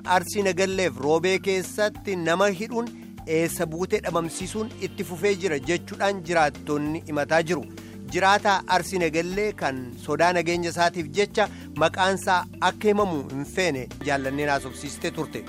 Arsii Nagalleef Roobee keessatti nama hidhuun eessa buutee dhabamsiisuun itti fufee jira jechuudhaan jiraattonni himataa jiru. Jiraataa Arsii Nagallee kan sodaa nageenya isaatiif jecha maqaansaa akka himamu hin feene jaallanneen haasofsiistee turte.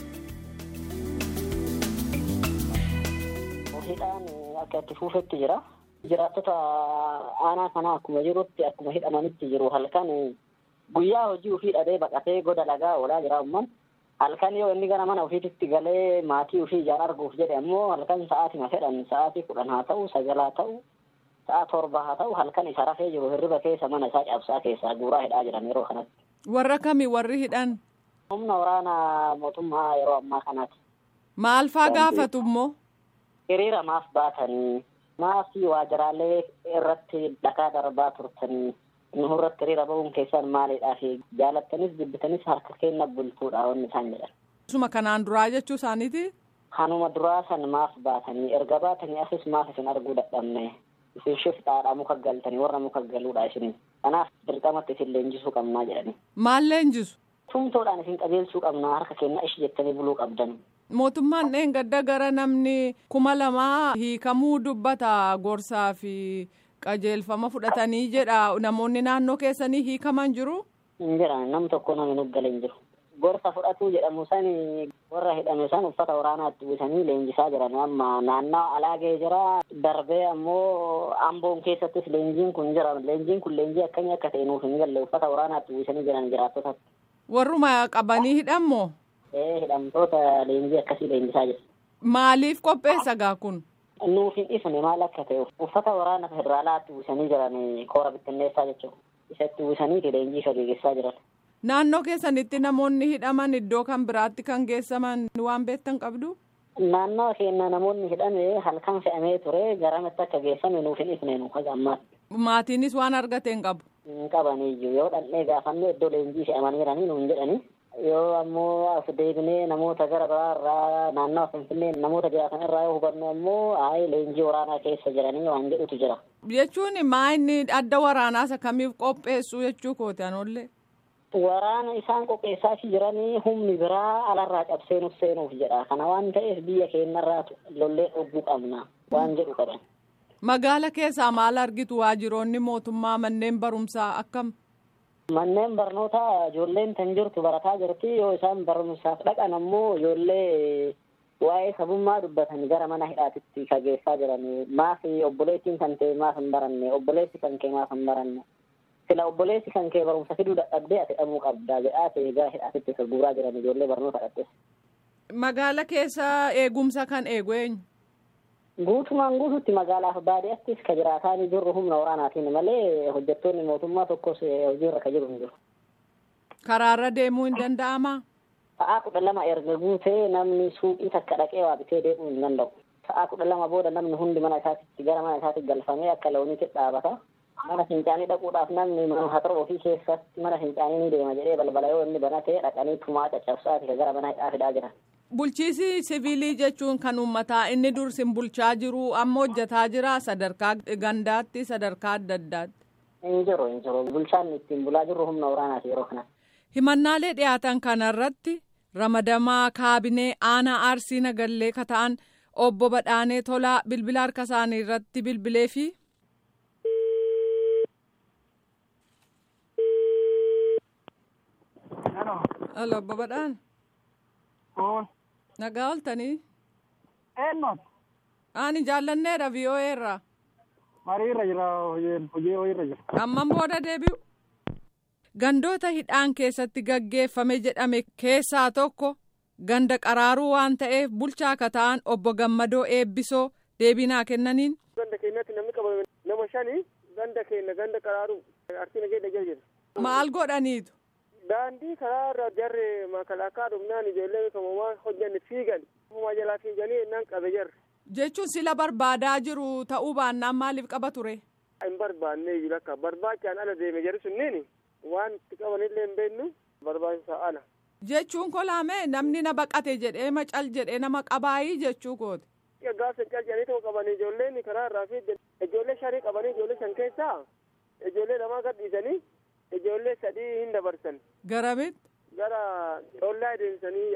Hidhaan akka itti fufetti jira. Jiraattota aanaa kanaa akkuma jirutti akkuma hidhamanitti jiru. Halkan guyyaa hojii ofii dhabee baqatee goda lagaa oolaa jira umman. Halkan yoo inni gara mana ofiitti galee maatii ofii ijaan arguuf jedhe ammoo halkan sa'aatima fedhan sa'aatii 10 haa ta'u 9 haa ta'u sa'a 7 haa ta'u halkan isa rafee jiru hirriba keessa mana isaa cabsaa keessaa guuraa hidhaa jiran yeroo kanatti. Warra kamii warri hidhan? Humna waraanaa mootummaa yeroo ammaa kanaati. Maal faa gaafatu immoo? Hiriira maaf baatanii maafii waajjiraalee irratti dhakaa darbaa turtanii nurratti hiriira ba'uun keessan maalidhaa fi jaalattanis jibbitanis harka kenna bultuudha wanni isaan jedhan. Suma kanaan duraa jechuu isaaniiti? Kanuma duraa san maaf baatanii erga baatanii asis maaf isin arguu dadhabne isin shiftaadhaa muka galtanii warra muka galuudha isin kanaaf dirqamatti isin leenjisuu qabnaa jedhani. Maal leenjisu? Tumtoodhaan isin qajeelchuu qabnaa harka kenna ishi jettanii buluu qabdan. Mootummaan dheengadda gara namni 2,000 hiikamuu dubbata gorsaa fi qajeelfama fudhatanii jedha. Namoonni naannoo keessanii hiikaman jiru? Hin jiran nam tokko namni nuggalee hin jiru. Gorsa fudhatuu jedhamu sani warra hidhame san uffata waraanaatti uwwisanii leenjisaa jiran amma naannoo alaagee jira. Darbee ammoo Amboon keessattis leenjiin kun jira. Leenjiin kun leenjii akkamii akka ta'e nuuf hin galle uffata waraanaatti uwwisanii jiran jiraattota. Warruma qabanii hidhammoo? Hidhamtoota leenjii akkasii leenjisaa jira. Maaliif qopheessa gaa kun? Nuuf hin ifne maal akka ta'e uffata waraana federaalaatti uwwisanii jiran koora bittinneessaa jechuudha. Isatti uwwisanii leenjii gaggeessaa jiran. Naannoo keessanitti namoonni hidhaman iddoo kan biraatti kan geessaman waan beektan qabdu? Naannoo keenya namoonni hidhame halkan fe'amee ture garamatti akka geessame nuuf hin ifne nuuf ammaatti. Maatiinis waan argate hin qabu? Hin qabaniyyuu yoo dhandhee gaafanne iddoo leenjii fe'amanii jiranii nuun jedhanii. Yoo ammoo as deebinee namoota gara biraa irraa naannoo Finfinnee namoota jiraatan irraa yoo hubannu ammoo leenjii waraanaa keessa jiranii waan jedhutu jira. Jechuun maa inni adda waraanaas akkamiif qopheessu jechuu kooti anoollee? Waraana isaan qopheessaa jiranii humni biraa alarraa cabsee seenuuf jedha. Kana waan ta'eef biyya keenyarraa lollee dhowwuu qabna waan jedhu qaban. Magaala keessaa maal argitu waajjiroonni mootummaa manneen barumsaa akkam? Manneen barnootaa ijoolleen tan jirtu barataa jirti yoo isaan barumsaaf dhaqan ammoo ijoollee waa'ee sabummaa dubbatan gara mana hidhaatitti kageessaa jiran maaf obboleettiin kan ta'e maaf hin baranne obboleessi kan kee maaf hin baranne sila obboleessi kan kee barumsa fiduu dadhabdee ati dhamuu qabdaa jedhaa ta'e gara hidhaatitti guuraa jiran ijoollee barnoota dhaqxes. Magaala keessa eegumsa kan eegu eenyu? Guutumaan guututti magaalaaf baadiyyaattis ka jiraataan jirru humna waraanaatiin malee hojjettoonni mootummaa tokkos hojiirra ka jiru hin jiru. Karaarra deemuu hin danda'amaa? Sa'aa 12 erga guutee namni suuqii takka dhaqee waa bitee deemuu hin danda'u. Sa'aa 12 booda namni hundi mana isaatti gara mana isaatti galfamee akka looniitti dhaabata. Mana fincaanii dhaquudhaaf namni hatara ofii keessatti mana fincaanii ni deema jedhee balbala yoo inni banatee dhaqanii tumaa caccabsaati gara mana hidhaa fidaa jiran. Bulchiisi siviilii jechuun kan uummataa inni dursin bulchaa jiru amma hojjetaa jira sadarkaa gandaatti sadarkaa adda addaatti. Hin jiru bulchaan ittiin bulaa jirru humna waraanaati yeroo kana. Himannaalee dhiyaatan kanarratti ramadamaa kaabinee aanaa Arsii Nagallee ka ta'an obbo Badhaanee Tolaa bilbila harka isaanii irratti bilbilee fi. Alo obbo Badhaan. Nagaa ooltanii? Eenyuuti? Ani jaallanneedha VOA irraa. Mariirra jira hojii hojiirra jira. Amman booda deebi'u. Gandoota hidhaan keessatti gaggeeffame jedhame keessaa tokko ganda qaraaruu waan ta'eef bulchaa akka ta'an obbo Gammadoo Eebbisoo deebii naa kennaniin. Ganda keenyatti namni qabame nama 5 ganda keenya ganda qaraaruu Arsii Nagallee jira. Maal godhaniitu? Daandii karaa irra jarre makalaakaa dhumnaan ijoollee beekamaa hojjanne fiigan humna jalaa fiiganii innaan qabe jarre. Jechuun sila barbaadaa jiru ta'uu baannaan maaliif qaba ture? Hin barbaanne iyyuu lakka barbaachaan ala deeme jarri sunniin waan itti qabanillee hin beeknu barbaachisaa ala. Jechuun kolaame namni na baqate jedhee macal jedhee nama qabaayii jechuu kooti. Gaafa cal jedhanii tokko qabanii ijoolleen karaa irraa fiiggan ijoollee 5 qabanii ijoollee 5 keessaa ijoollee 2 gadhiisanii. Ijoollee 3 hin dabarsan. Garamitti? Gara xollaa deemsanii yan.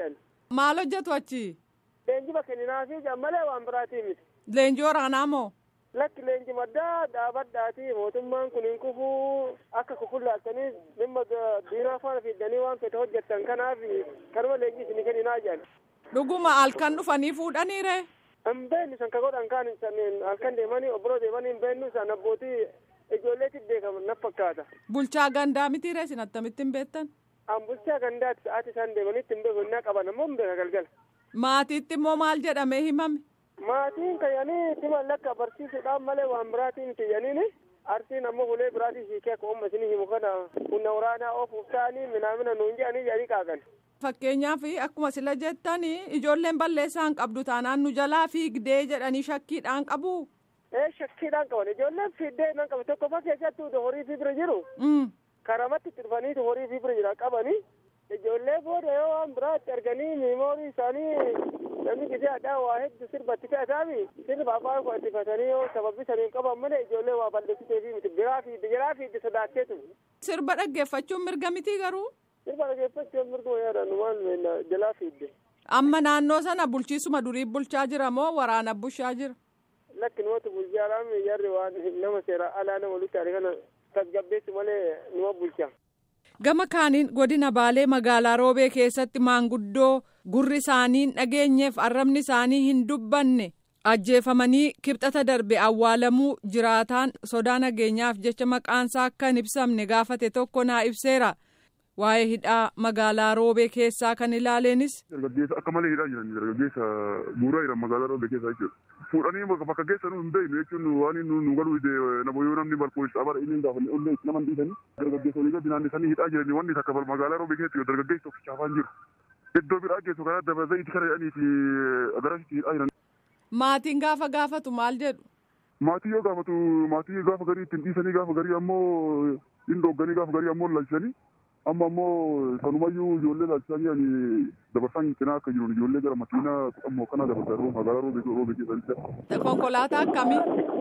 Maal hojjetu achi? Leenjii kenninaa fi jammalee waan biraatii miti. Leenjii waraanaa moo? Lakki leenjii maddaa dhaabadhaati mootummaan kun hin kufuu akka kufullaaltanii dhimma diinaa faana fiddanii waan fete hojjettan kanaaf kanuma leenjii isin kenninaa jedhan. Dhuguma halkan dhufanii fuudhaniire? Hin beeknu san ka godhan kaan halkan deemanii obboloo deemanii hin beeknu san abbootii ijoolleetti beekaman na fakkaata. Bulchaa gandaa mitiire isin attamitti hin beektan? An bulchaa gandaatti sa'aatii isaan deemanitti hin beeku innaa qaban ammoo hin beeka galgala. Maatiitti immoo maal jedhamee himame? Maatiin kayyanii itti mallakka barsiisuudhaan malee waan biraatiin kiyyaniini arsiin ammoo ulee biraatii hiikee akka umma isinii himu kana humna waraanaa oofuuf ta'anii minaamina nuun jedhanii jedhanii qaagan. Fakkeenyaaf akkuma sila jettanii ijoolleen balleessaan qabdu taanaan nu jalaa fiigdee jedhanii shakkiidhaan qabu. Shakkiidhaan qaban ijoolleen fiiddee nan qabu tokko fakkeessattuu horii fi bira jiru. Karamatti itti dhufaniitu horii fi bira jira qabanii ijoollee booda yoo waan biraatti arganii miimoorii isaanii namni gisee addaa waa hedduu sirbatti fe'ataami sirba afaan qo'attifatanii yoo sababbisanii qaban malee ijoollee waa balleessitee fi miti biraa fiidde sodaatteetu. Sirba dhaggeeffachuun mirga mitii garuu? Sirba dhaggeeffachuun mirga yaadaan waan jalaa fiidde. Amma naannoo sana bulchiisuma durii bulchaa jira moo waraana bushaa jira? Lakki numatu bulchaadhaan jarri waan nama seera alaa nama luttaare kana tasgabbeessu malee numa bulcha. Gama kaaniin godina Baalee magaalaa Roobee keessatti maanguddoo gurri isaanii hin dhageenyeef arrabni isaanii hin dubbanne ajjeefamanii kibxata darbe awwaalamuu jiraataan sodaa nageenyaaf jecha maqaansaa akka hin ibsamne gaafate tokko naa ibseera. Waa'ee hidhaa magaalaa Roobee keessaa kan ilaaleenis. Dargaggeessa akka malee hidhaa jiran dargaggeessa bu'uuraa jiran magaalaa Roobee keessaa jechuudha. Fuudhanii bakka keessa nu hin beeknu jechuun waan nu galuu nama yoo namni balkoon dhaabara inni gaafanne ollee nama hin dhiisanii dargaggeessa olii gadi naannesanii hidhaa jiranii wanni takka magaalaa Roobee keessatti dargaggeessa tokkicha afaan jiru. Iddoo biraa geessu karaa dabarsee itti kana jedhanii fi agarasitti hidhaa jiran. Maatiin gaafa gaafatu maal jedhu? Maatii yoo gaafatu maatii gaafa garii ittiin dhiisanii gaafa garii ammoo hin doogganii gaafa garii ammoo lalchisanii amma ammoo sanumayyuu ijoollee laalchisaa jiranii dabarsaan cinaa akka jiru ijoollee gara makiinaa ammoo kana dabarsaa magaalaa Roobee keessatti. Konkolaataa akkamii?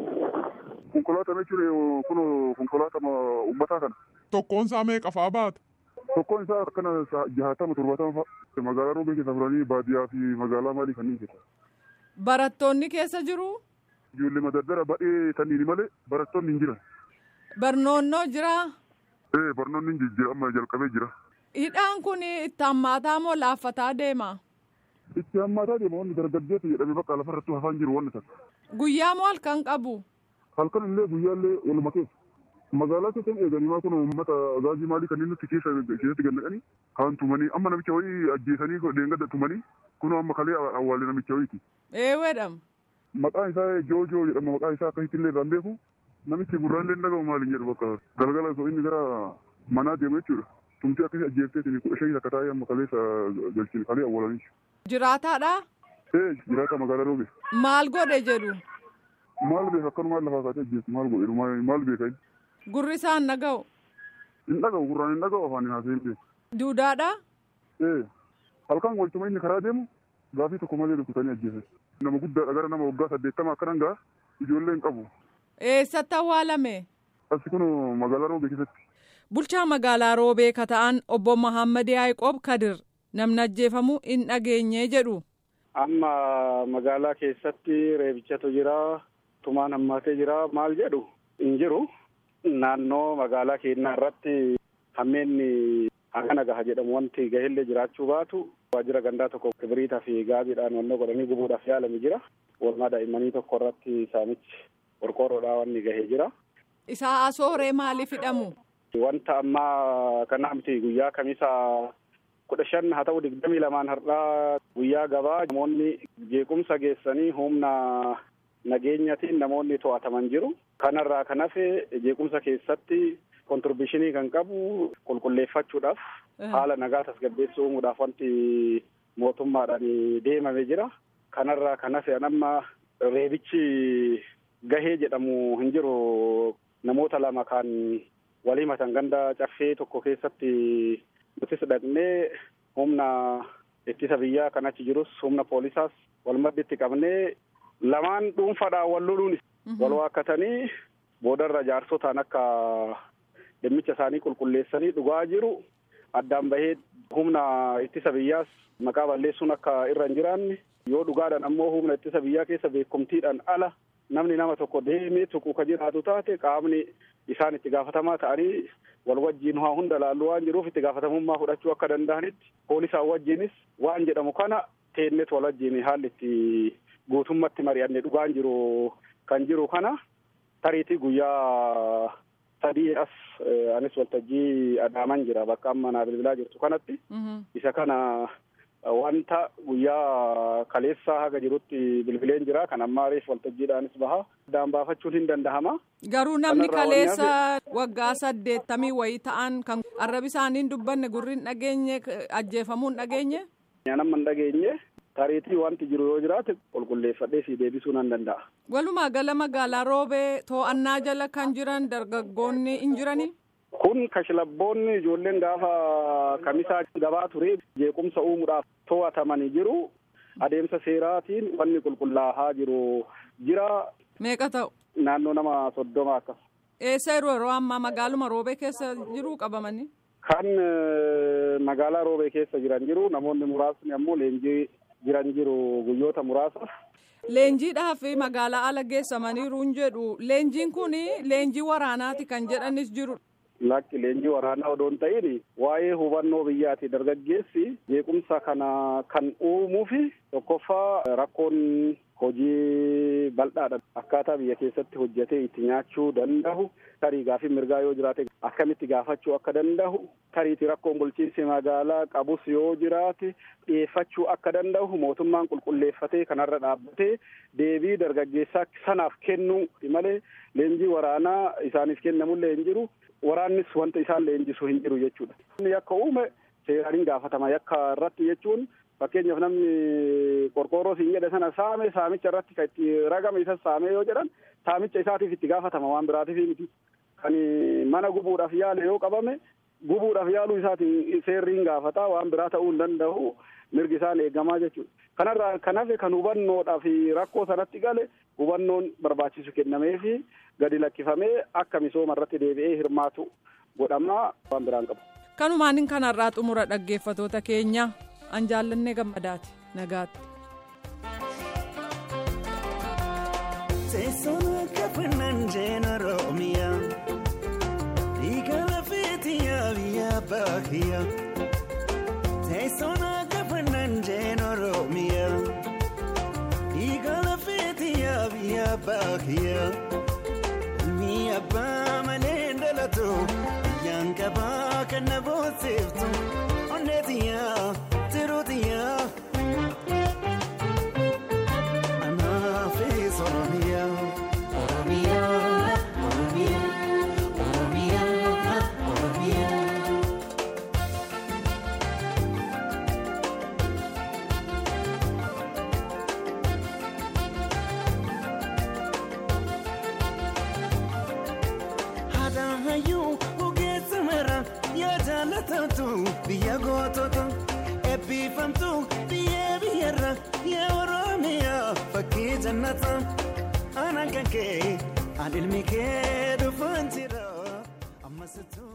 Konkolaataa jechuun kun konkolaataa uummataa kana. Tokkoon isaa meeqa fa'aa baata? Tokkoon isaa akkana 60-70 fa'a. Magaalaa Roobee keessa furanii baadiyyaa fi magaalaa maalii kanneen keessa. Barattoonni keessa jiru? Ijoollee madaddara baay'ee saniini malee barattoonni hin jiran. Barnoonnoo jiraa? Barnoonni hin jira amma jalqabee jira. Hidhaan kun itti hammaataa moo laaffataa deema? Itti hammaataa deema wanni dargaggeessa jedhamee bakka lafarratti hafaan jiru wanni takka. Guyyaa moo halkan qabu? Halkan illee guyyaallee waluma keessa. Magaalaa keessatti eeganimaa kun uummata gaazii maalii kanneen nuti keessatti gannaqanii kaan tumanii amma namicha wayii ajjeesanii deengadda tumanii kun amma kalee awwaalee namicha wayiiti. Eeweedham. Maqaan isaa Joojoo jedhama maqaan isaa akkasitti illee irraan beeku namichi gurraallee dhagahu maaliin jedhu bakka galgala osoo inni gara manaa deemu jechuudha. Tumtii akkasii ajjeefteetiin 15 akka taa'ee amma kaleessa galchine kalee awwaalanii. Jiraataadhaa? Jiraata magaalaa Roobee. Maal godhe jedhu? Maal beeka akkanumaan lafaa kaatee ajjeesu maal godhe maal beeka inni? Gurri isaan dhaga'u? Hin dhaga'u gurraan hin dhaga'u afaan hin haasa'in beeku. Duudaadhaa? Halkan waltuma inni karaa deemu gaafii tokko malee rukutanii ajjeesan. Nama guddaadha gara nama waggaa 80 akkanan ga'a ijoollee hin qabu. Eessatti awwaalame? Asi kun magaalaa Roobee keessatti. Bulchaa magaalaa Roobee ka ta'an obbo Mahammad Yaaqoob Kadir namni ajjeefamuu hin dhageenye jedhu. Amma magaalaa keessatti reebichatu jira, tumaan hammaatee jira maal jedhu hin jiru. Naannoo magaalaa keenyaa irratti hammeenni hangana gaha jedhamu wanti gaheellee jiraachuu baatu waajjira gandaa tokko kibiriitaa fi gaabiidhaan wannoo godhanii gubuudhaaf yaalame jira. Oolmaa daa'immanii tokko irratti saamichi qorqoorroodhaa wanni gahee jira. Isaa asooree maaliif hidhamu? Wanta ammaa kana miti guyyaa kamisaa 15 haa ta'u 22 har'aa guyyaa gabaa namoonni jeequmsa geessanii humna nageenyatiin namoonni to'ataman jiru. Kanarraa kan hafe jeequmsa keessatti kontribuushinii kan qabu qulqulleeffachuudhaaf haala nagaa tasgabbeessuu uumuudhaaf wanti mootummaadhaan deemame jira. Kanarraa kan hafe amma reebichi gahee jedhamu hin jiru. Namoota lama kan walii matan ganda caffee tokko keessatti nutis dhaqnee humna ittisa biyyaa kan achi jirus humna poolisaas wal madditti qabnee lamaan dhuunfaadhaan wal loluun wal waakkatanii boodarra jaarsotaan akka dhimmicha isaanii qulqulleessanii dhugaa jiru addaan bahee humna ittisa biyyaas maqaa balleessuun akka irra hin jiraanne yoo dhugaadhaan ammoo humna ittisa biyyaa keessa beekumtiidhaan ala namni nama tokko deemee tuquu ka jiraatu taate qaamni isaan itti gaafatamaa ta'anii wal wajjiin waa hunda laallu waan jiruuf itti gaafatamummaa fudhachuu akka danda'anitti poolisaan wajjiinis waan jedhamu kana teennet wal wajjiin haalli itti guutummatti mari'anne dhugaan jiru kan jiru kana tariitii guyyaa sadii as anis waltajjii adaaman jira bakka amma naa bilbilaa jirtu kanatti isa kana wanta guyyaa kaleessaa haga jirutti bilbileen jira kan ammaa reef waltajjiidhaanis baha addaan baafachuun hin dandahama. Garuu namni kaleessa waggaa 80 wayii ta'an kan arrabi isaaniin dubbanne gurriin dhageenye ajjeefamuun dhageenye. Nama hin dhageenye tariitii wanti jiru yoo jiraate qulqulleeffadhee fi deebisuu nan danda'a. Walumaa gala magaalaa Roobee to'annaa jala kan jiran dargaggoonni hin jiranii? Kun kashlabboonni ijoolleen gaafa kamisaa gabaa ture jeequmsa uumuudhaaf to'atamanii jiru. Adeemsa seeraatiin wanni qulqullaa'aa jiru jira. Meeqa ta'u? Naannoo nama 30 akkas. Eessa yeroo ammaa magaaluma Roobee keessa jiru qabamanii? Kan magaalaa Roobee keessa jiran jiru. Namoonni muraasni ammoo leenjii jiran jiru guyyoota muraasa. Leenjiidhaaf magaalaa ala geessamaniiru hin jedhu. Leenjiin kun leenjii waraanaati kan jedhanis jiru. Lakki leenjii waraanaa odoo hin ta'in waa'ee hubannoo biyyaati dargaggeessi jeequmsa kana kan uumuu fi tokkoffaa rakkoon hojii bal'aadha akkaataa biyya keessatti hojjetee itti nyaachuu danda'u tarii gaafii mirgaa yoo jiraate akkamitti gaafachuu akka danda'u tariiti rakkoon bulchiinsi magaalaa qabus yoo jiraate dhiyeeffachuu akka danda'u mootummaan qulqulleeffatee kanarra dhaabbatee deebii dargaggeessaa sanaaf kennuu malee leenjii waraanaa isaaniif kennamullee hin jiru. Waraannis wanta isaan leenjisu hin jiru jechuudha. Yakka uume seeraan gaafatama yakka irratti jechuun fakkeenyaaf namni qorqoorroo siin jedhe sana saame saamicha irratti kan itti ragame isa saame yoo jedhan saamicha isaatiif itti gaafatama waan biraatiif miti. Kan mana gubuudhaaf yaale yoo qabame gubuudhaaf yaaluu isaatiin seerriin gaafata waan biraa ta'uu hin danda'u mirgi isaan eegamaa jechuudha. Kanarraa kan hafe kan hubannoodhaa fi rakkoo sanatti gale hubannoon barbaachisu kennamee fi gadi lakkifamee akka misooma irratti deebi'ee hirmaatu godhamaa waan biraan qabu. Kanumaan kanarraa xumura dhaggeeffatoota keenya an jaallannee gammadaati nagaatti. Teessoon kafannan jeena Roomiyaa dhiigala feetiyaa biyya baakiyyaa. Teessoon kafannan jeena Roomiyaa dhiigala feetiyaa biyya baakiyyaa. Mi'a baamalee dhalatu yaan qabaa kan na boonsiftu onneetiyaa tiruutiyaa anaafis Oromiyaa Oromiyaa Oromiyaa Oromiyaa Oromiyaa. Biyya gootota eebbifamtu biyya biyyarra yaa Oromiyaa fakkii jannata aanaan kan kee aan ilmi kee dhufan jira ammas